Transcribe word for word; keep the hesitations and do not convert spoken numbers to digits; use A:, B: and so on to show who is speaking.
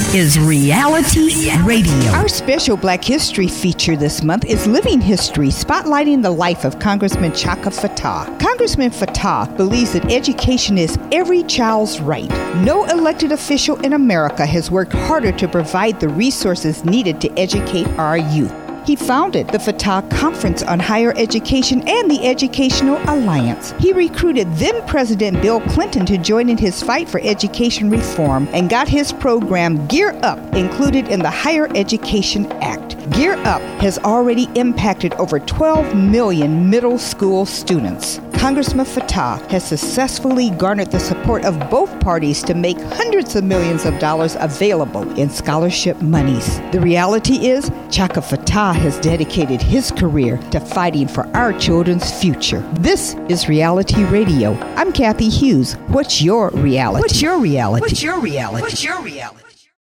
A: is Reality Radio.
B: Our special Black History feature this month is Living History, spotlighting the life of Congressman Chaka Fattah. Congressman Fattah believes that education is every child's right. No elected official in America has worked harder to provide the resources needed to educate our youth. He founded the Fattah Conference on Higher Education and the Educational Alliance. He recruited then-President Bill Clinton to join in his fight for education reform and got his program Gear Up included in the Higher Education Act. Gear Up has already impacted over twelve million middle school students. Congressman Fattah has successfully garnered the support of both parties to make hundreds of millions of dollars available in scholarship monies. The reality is, Chaka Fattah has dedicated his career to fighting for our children's future. This is Reality Radio. I'm Kathy Hughes. What's your reality?
A: What's your reality? What's your reality? What's your reality?